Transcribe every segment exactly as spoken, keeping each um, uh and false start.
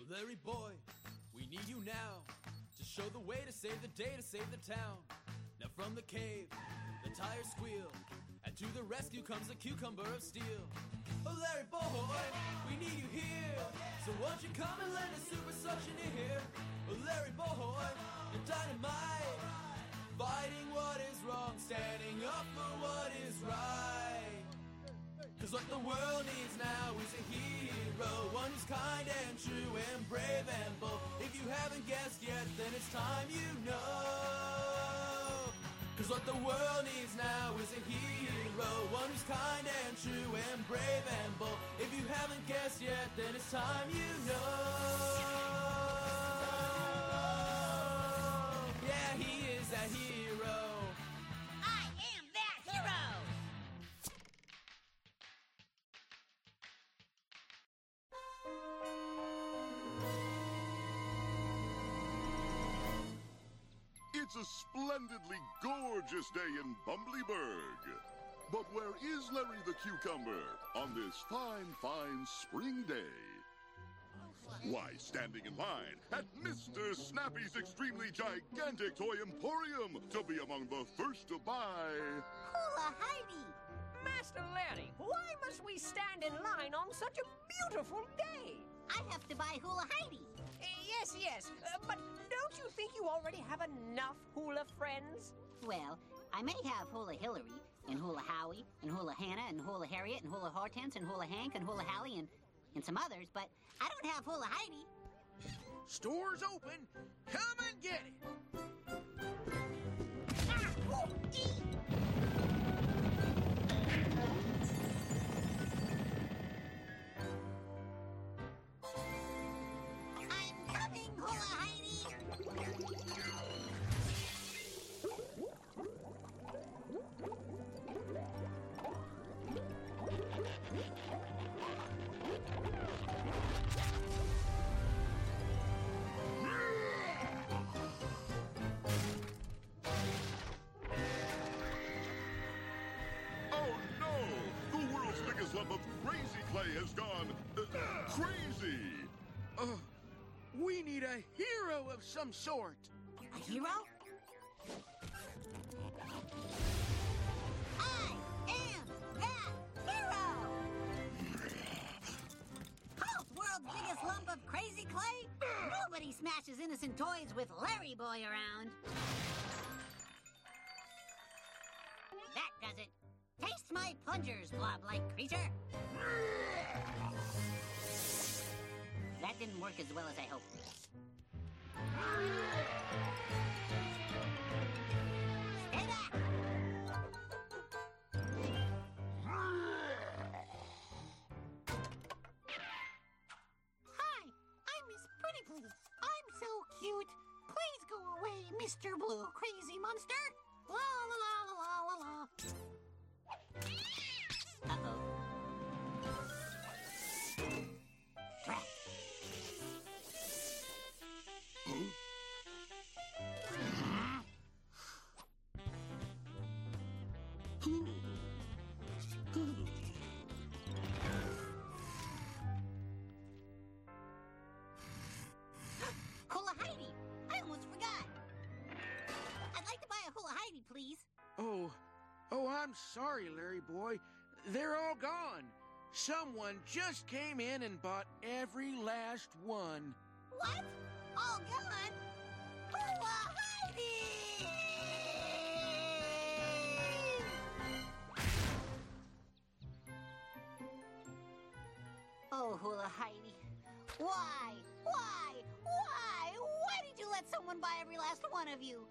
Oh, Larry boy, we need you now to show the way to save the day, to save the town. Now from the cave, the tires squeal, and to the rescue comes the cucumber of steel. Oh, Larry boy, we need you here, so won't you come and lend a super suction here? Oh, Larry boy, you're dynamite, fighting what is wrong, standing up for what is right. Cause what the world needs now is a hero, one who's kind and true and brave and bold. If you haven't guessed yet, then it's time you know. Cause what the world needs now is a hero, one who's kind and true and brave and bold. If you haven't guessed yet, then it's time you know. Yeah, he is that hero. I am that hero! It's a splendidly gorgeous day in Bumbleberg. But where is Larry the Cucumber on this fine, fine spring day? Why, standing in line at Mister Snappy's extremely gigantic toy emporium to be among the first to buy... Hula Heidi! Master Larry, why must we stand in line on such a beautiful day? I have to buy Hula Heidi. Uh, yes, yes, uh, but don't you think you already have enough hula friends? Well, I may have Hula Hillary, and Hula Howie, and Hula Hannah, and Hula Harriet, and Hula Hortense, and Hula Hank, and Hula Hallie, and, and some others, but I don't have Hula Heidi. Store's open. Come and get it. Ah! Oh, ee! I'm coming, Hula Heidi! Biggest lump of crazy clay has gone uh, crazy. Uh, we need a hero of some sort. A hero? I am that hero! Halt, world's biggest lump of crazy clay! Nobody smashes innocent toys with Larry Boy around. That does it. Taste my plungers, blob-like creature! That didn't work as well as I hoped. Stay back! Hi, I'm Miss Pretty Blue. I'm so cute. Please go away, Mister Blue Crazy Monster. La la la la la la la. Uh-oh. Trap. Hula Heidi! I almost forgot. I'd like to buy a Hula Heidi, please. Oh, oh, I'm sorry, Larry boy. They're all gone. Someone just came in and bought every last one. What? All gone? Hula Heidi! Oh, Hula Heidi. Why? Why? Why? Why did you let someone buy every last one of you?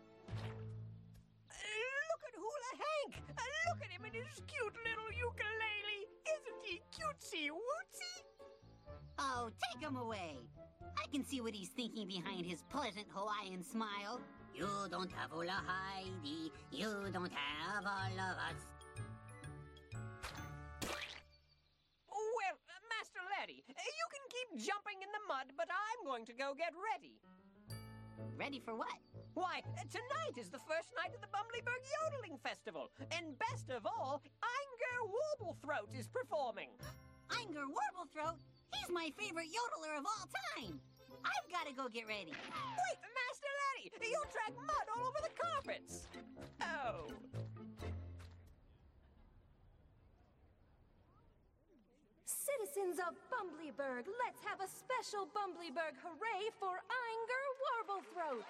Look at Hula Hank! Uh, look at him in his cute little ukulele! Isn't he cutesy wootsy? Oh, take him away. I can see what he's thinking behind his pleasant Hawaiian smile. You don't have Hula Heidi. You don't have all of us. Well, uh, Master Larry, uh, you can keep jumping in the mud, but I'm going to go get ready. Ready for what? Why, uh, tonight is the first night of the Bumbleberg Yodeling Festival, and best of all, Inger Warblethroat is performing. Inger Warblethroat? He's my favorite yodeler of all time. I've got to go get ready. Wait, Master Letty! You'll drag mud all over the carpets! Oh. Citizens of Bumbleberg, let's have a special Bumbleberg hooray for Inger Warblethroat!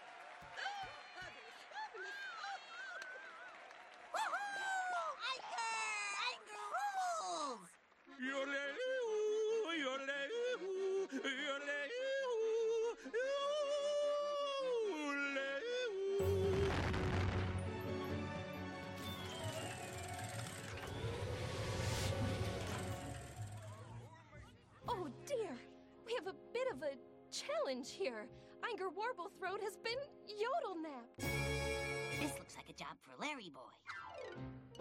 Woohoo! Inger! Inger rules! Yodeloo, yodeloo, yodeloo, yodeloo. Oh dear, we have a bit of a challenge here. Inger Warblethroat has been yodel-napped. This looks like a job for Larry Boy.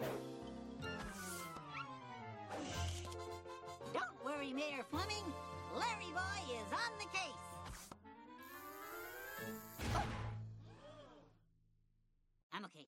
Don't worry, Mayor Fleming. Larry Boy is on the case. Oh. I'm okay.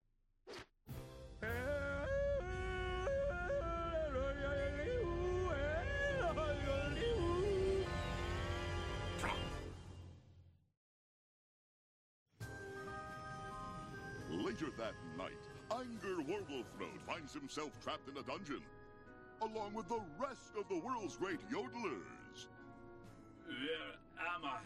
Later that night, Inger Warblethroat finds himself trapped in a dungeon, along with the rest of the world's great yodelers. Where am I?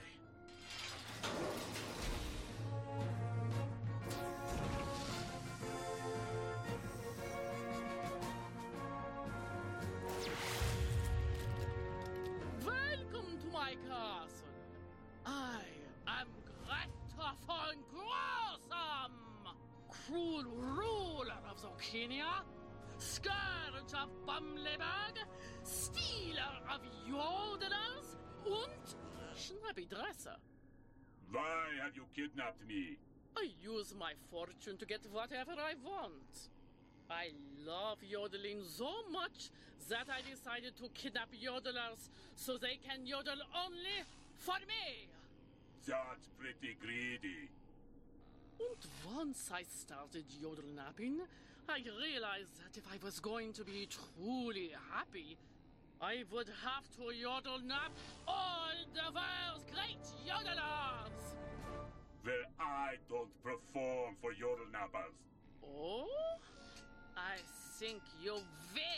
Welcome to my castle. I am Greta von Grossum, cruel ruler of Zokinia, scourge of Bumbleberg, stealer of yodelers, and snappy dresser. Why have you kidnapped me? I use my fortune to get whatever I want. I love yodeling so much that I decided to kidnap yodelers so they can yodel only for me. That's pretty greedy. And once I started yodel napping, I realized that if I was going to be truly happy, I would have to yodel nap all the world's great yodelers. Well, I don't perform for yodel nappers. Oh? I think you will.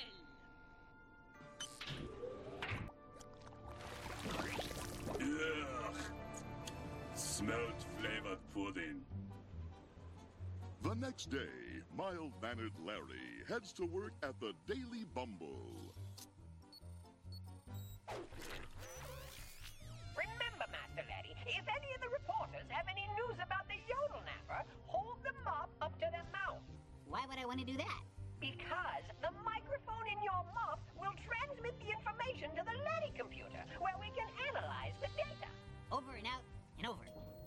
Ugh. Smelt flavored pudding. The next day, mild-mannered Larry heads to work at the Daily Bumble. Remember, Master Letty, if any of the reporters have any news about the yodel napper, hold the mop up to their mouth. Why would I want to do that? Because the microphone in your mop will transmit the information to the Letty computer, where we can analyze the data. Over and out and over.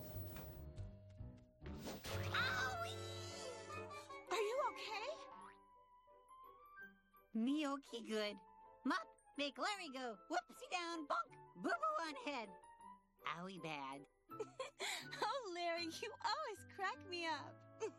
Owie! Are you okay? Me okay good. Mop, make Larry go whoopsie down, bonk, boo-boo on head. Owie bad. Oh, Larry, you always crack me up.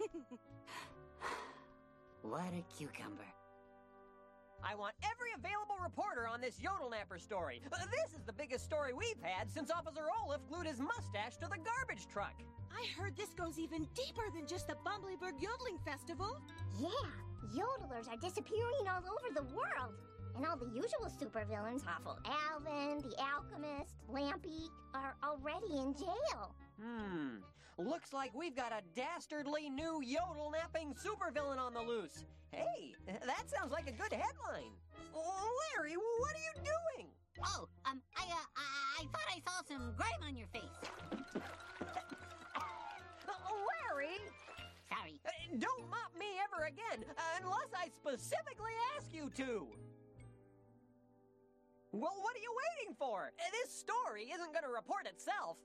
What a cucumber. I want every available reporter on this yodel napper story. Uh, This is the biggest story we've had since Officer Olaf glued his mustache to the garbage truck. I heard this goes even deeper than just the Bumbleberg Yodeling Festival. Yeah, yodelers are disappearing all over the world. And all the usual supervillains, Awful Alvin, the Alchemist, Lampy, are already in jail. Hmm. Looks like we've got a dastardly new yodel-napping supervillain on the loose. Hey, that sounds like a good headline. Larry, what are you doing? Oh, um, I, uh, I, I thought I saw some grime on your face. Larry! Sorry. Uh, Don't mop me ever again, uh, unless I specifically ask you to. Well, what are you waiting for? Uh, This story isn't going to report itself.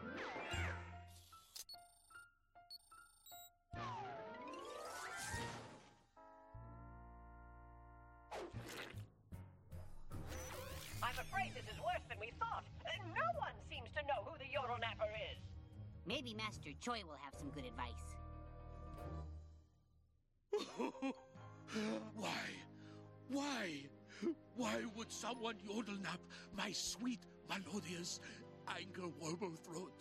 I'm afraid this is worse than we thought. Uh, No one seems to know who the yodel napper is. Maybe Master Choi will have some good advice. Why? Why? Why would someone yodel nap my sweet, melodious, Inger Warblethroat.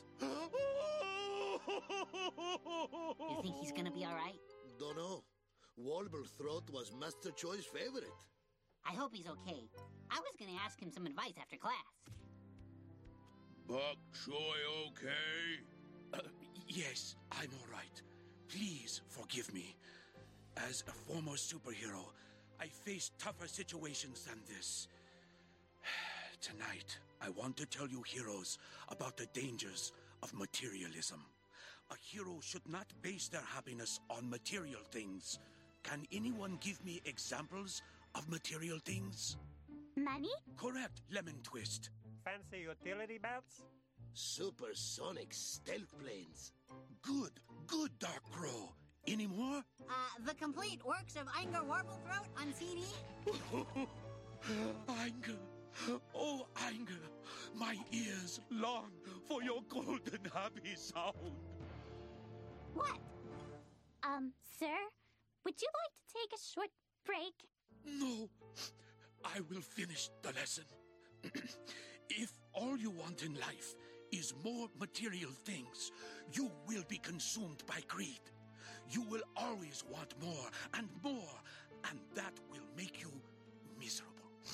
You think he's gonna be all right? Dunno. Warblethroat was Master Choi's favorite. I hope he's okay. I was gonna ask him some advice after class. Bok Choy okay? Uh, yes, I'm all right. Please forgive me. As a former superhero, I faced tougher situations than this. Tonight, I want to tell you heroes about the dangers of materialism. A hero should not base their happiness on material things. Can anyone give me examples of material things? Money? Correct, Lemon Twist. Fancy utility belts? Supersonic stealth planes. Good, good, Dark Crow. Any more? Uh, the complete works of Inger Warblethroat on C D? Inger. Oh, Inger. My ears long for your golden happy sound. What? Um, sir? Would you like to take a short break? No. I will finish the lesson. If all you want in life is more material things, you will be consumed by greed. You will always want more and more, and that will make you miserable.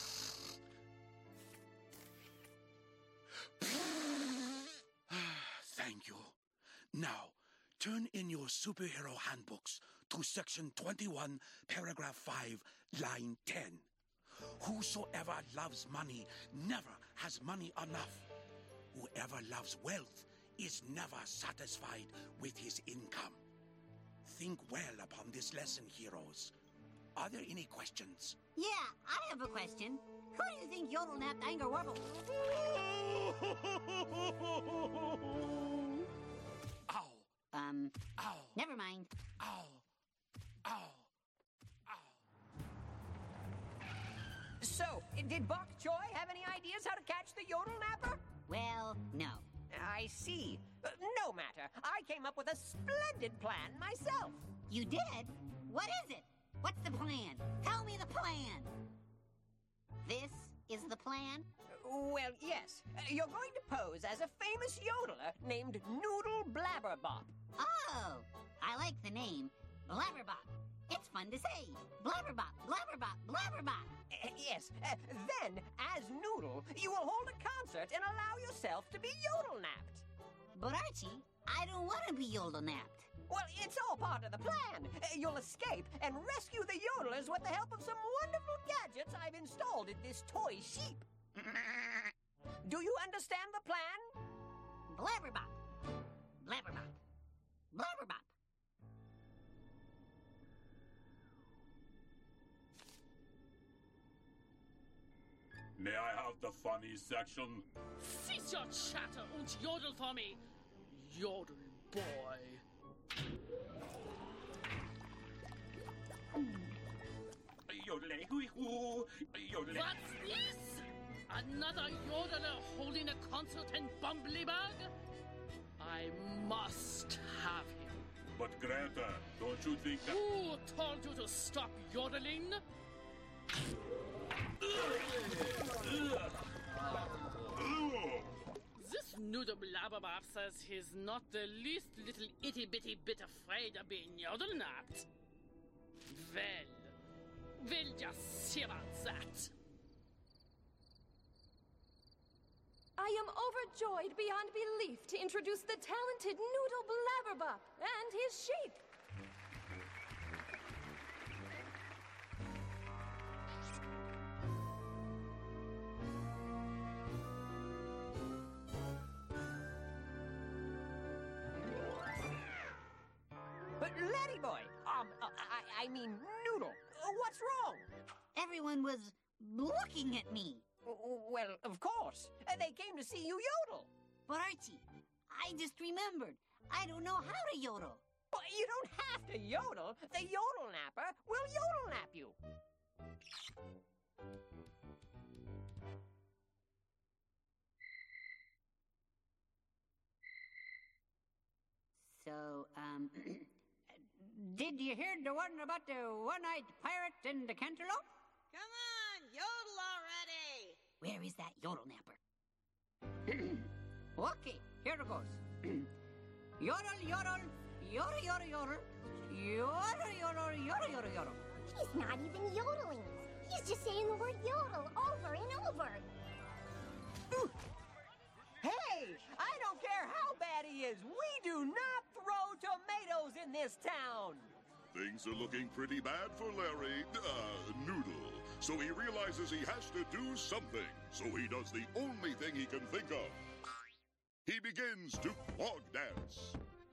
Thank you. Now, turn in your superhero handbooks to section twenty-one, paragraph five, line ten. Whosoever loves money never has money enough. Whoever loves wealth is never satisfied with his income. Think well upon this lesson, heroes. Are there any questions? Yeah, I have a question. Who do you think yodel-napped Inger Warble? Ow. Um, Ow. Never mind. Ow. Ow. Ow. So, did Bok Choy have any ideas how to catch the yodel napper? Well, no. I see. Uh, no matter. I came up with a splendid plan myself. You did? What is it? What's the plan? Tell me the plan. This is the plan? Well, yes. Uh, you're going to pose as a famous yodeler named Noodle Blabberbop. Oh, I like the name. Blabberbop. It's fun to say. Blabberbop, blabberbop, blabberbop. Uh, yes. Uh, then, as Noodle, you will hold a concert and allow yourself to be yodel-napped. But Archie, I don't want to be yodel-napped. Well, it's all part of the plan. Uh, you'll escape and rescue the yodelers with the help of some wonderful gadgets I've installed in this toy sheep. Do you understand the plan? Blabberbop. Blabberbop. Blabberbop. May I have the funny section? Cease your chatter and yodel for me, yodel boy. What's this? Another yodeler holding a concert in Bumbleberg? I must have him. But Greta, don't you think that... Who told you to stop yodeling? This Noodle Blabberbop says he's not the least little itty-bitty bit afraid of being yodel-napped. Well, we'll just see about that. I am overjoyed beyond belief to introduce the talented Noodle Blabberbop and his sheep. But Laddie Boy, um, uh, I, I mean Noodle, uh, what's wrong? Everyone was looking at me. Well, of course. Uh, they came to see you yodel. But Archie, I just remembered. I don't know how to yodel. Well, you don't have to yodel. The yodel napper will yodel nap you. So, um, did you hear the one about the one-eyed pirate and the cantaloupe? Come on, yodel already! Where is that yodel napper? Okay, here it goes. Yodel, yodel, yodel, yodel, yodel. Yodel, yodel, yodel, yodel, yodel. He's not even yodeling. He's just saying the word yodel over and over. Hey, I don't care how bad he is. We do not throw tomatoes in this town. Things are looking pretty bad for Larry, uh, Noodle. So he realizes he has to do something. So he does the only thing he can think of. He begins to clog dance.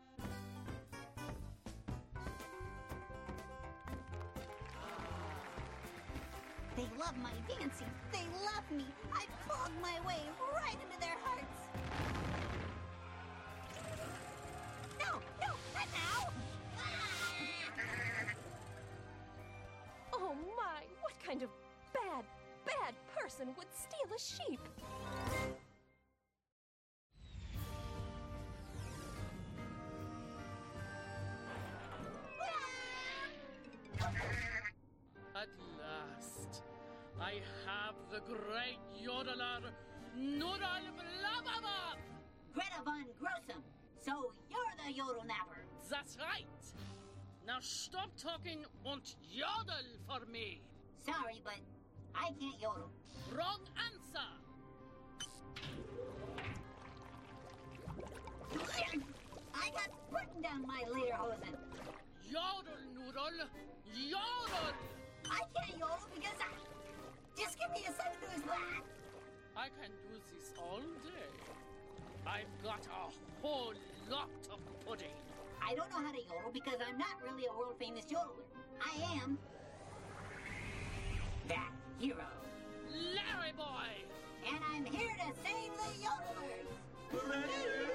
They love my dancing. They love me. I plug my way right into their hearts. No, no, not now. Oh my, what kind of bad, bad person would steal a sheep? At last, I have the great yodeler, Noodle Blababa! Greta Von Grossum, so you're the yodel napper. That's right. Now stop talking and yodel for me. Sorry, but I can't yodel. Wrong answer. I got button down my lederhosen. Yodel, Noodle. Yodel. I can't yodel because I... Just give me a second to explain. I can do this all day. I've got a whole lot of pudding. I don't know how to yodel because I'm not really a world-famous yodeler. I am... that hero. Larry Boy! And I'm here to save the yodelers!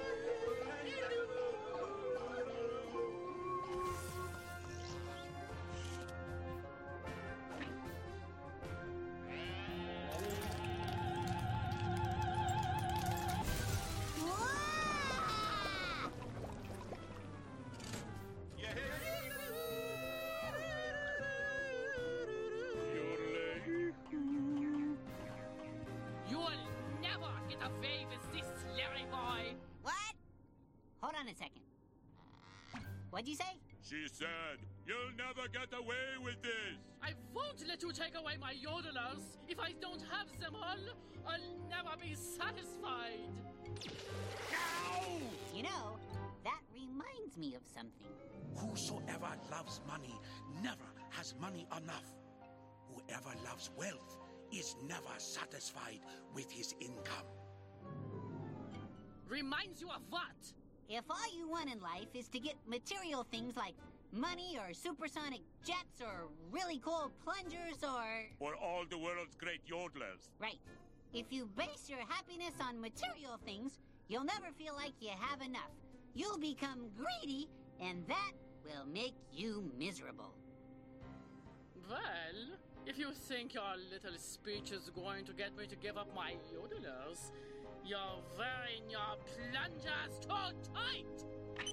A second. What'd you say? She said, you'll never get away with this. I won't let you take away my yodelers. If I don't have them all, I'll never be satisfied. No! You know, that reminds me of something. Whosoever loves money never has money enough. Whoever loves wealth is never satisfied with his income. Reminds you of what? If all you want in life is to get material things like money or supersonic jets or really cool plungers or... Or all the world's great yodelers. Right. If you base your happiness on material things, you'll never feel like you have enough. You'll become greedy, and that will make you miserable. Well, if you think your little speech is going to get me to give up my yodelers... You're wearing your plungers too tight!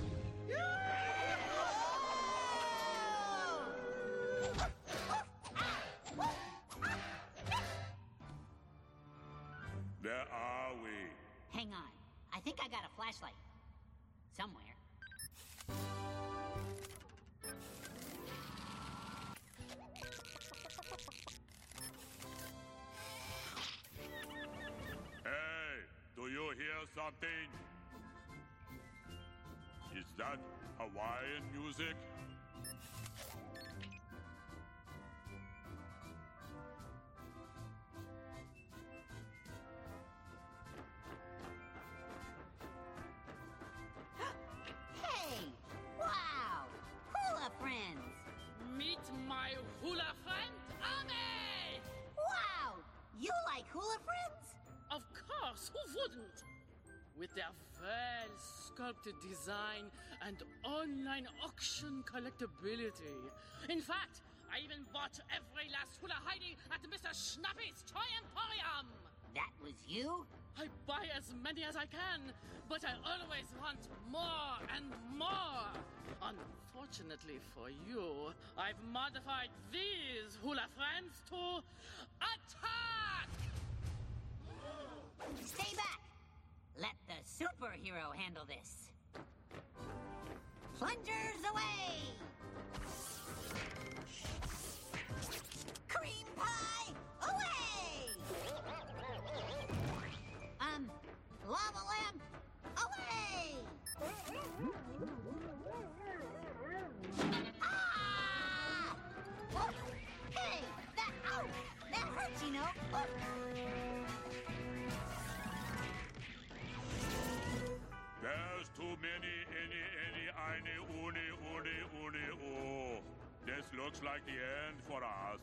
Where are we? Hang on. I think I got a flashlight. Somewhere. Do you hear something? Is that Hawaiian music? Hey! Wow! Hula friends! Meet my hula friend, Ame! Wow! You like hula friends? Of course, who wouldn't? With their well-sculpted design and online auction collectability. In fact, I even bought every last hula Heidi at Mister Schnappy's Toy Emporium! That was you? I buy as many as I can, but I always want more and more. Unfortunately for you, I've modified these hula friends to attack! Stay back! Let the Super Hero handle this. Plungers away! Cream pie away! Um, lava lamp away! Ah! Oh, hey, that, ow, that hurts, you know. Oh. There's too many, any, any, eine, uni, uni, uni, oh. This looks like the end for us.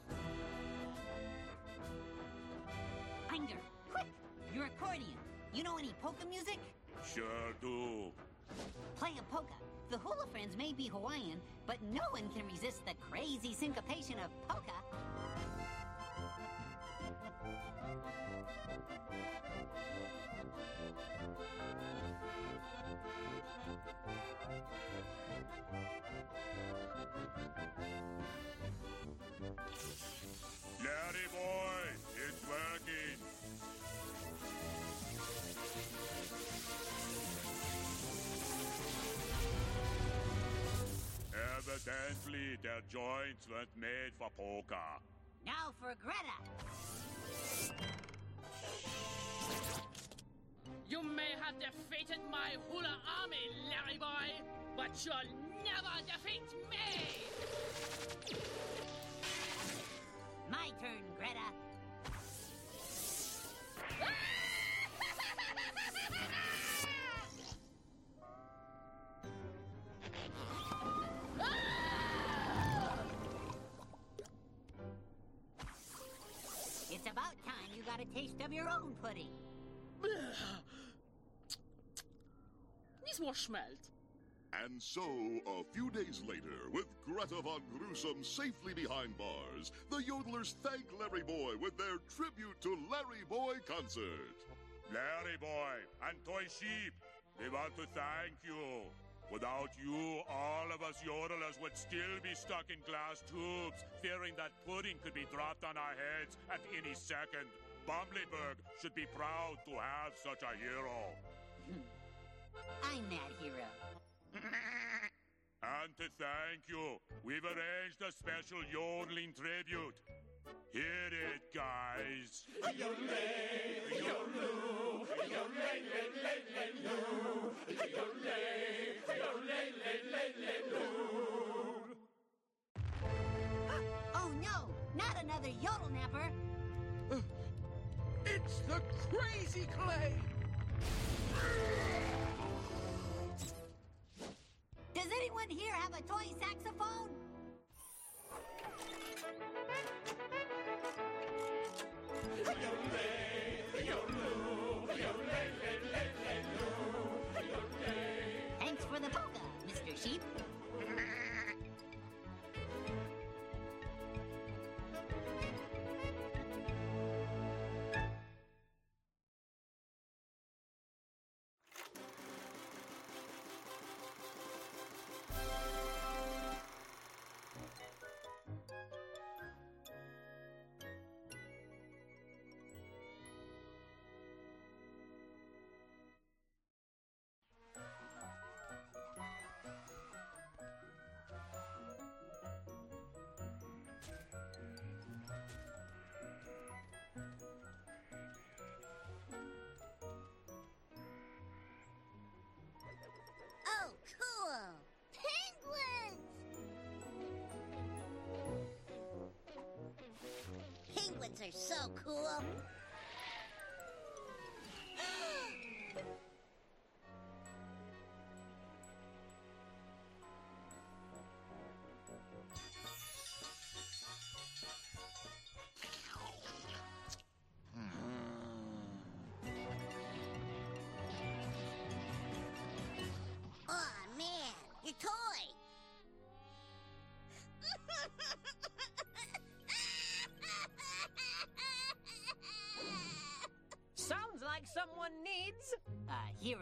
Inger, quick! Your accordion. You know any polka music? Sure do. Play a polka. The Hula Friends may be Hawaiian, but no one can resist the crazy syncopation of polka. Larry boy, it's working. Evidently, their joints weren't made for polka. Now for Greta. You may have defeated my hula army, Larry boy, but you'll never defeat me! My turn, Greta. It's about time you got a taste of your own pudding. Needs more schmelt. And so, a few days later, with Greta Von Gruesome safely behind bars, the Yodelers thank Larry Boy with their tribute to Larry Boy concert. Larry boy and Toy Sheep, we want to thank you. Without you, all of us yodelers would still be stuck in glass tubes, fearing that pudding could be dropped on our heads at any second. Bumbleberg should be proud to have such a hero. I'm that hero. And to thank you, we've arranged a special yodeling tribute. Hear it, guys. Oh no, not another yodel napper. It's the Crazy Clay! Does anyone here have a toy saxophone? Thanks for the polka, Mister Sheep. Oh, cool! Penguins! Penguins are so cool! Aw, man, your toy! Sounds like someone needs A hero.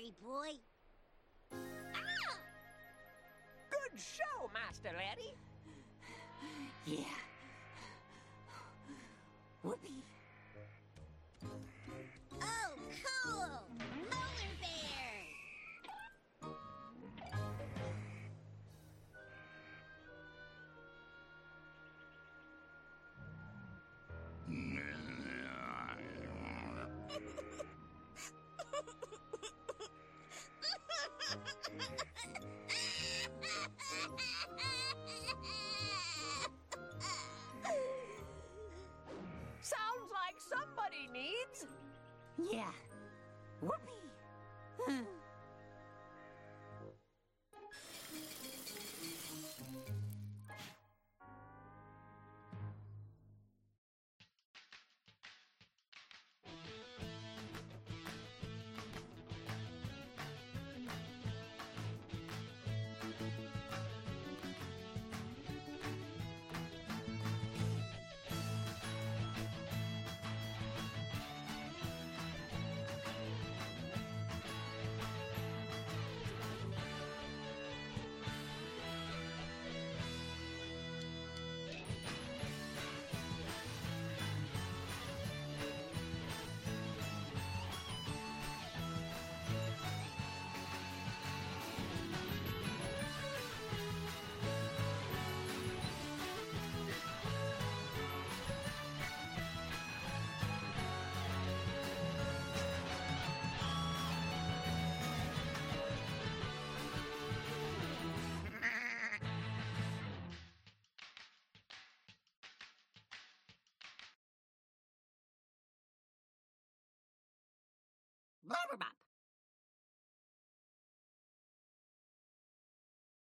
Larry boy. Ah! Good show, Master Larry. Yeah. Whoopee. Oh, cool! Polar bears! Sounds like somebody needs... Yeah. Whoopee. Blubberbop.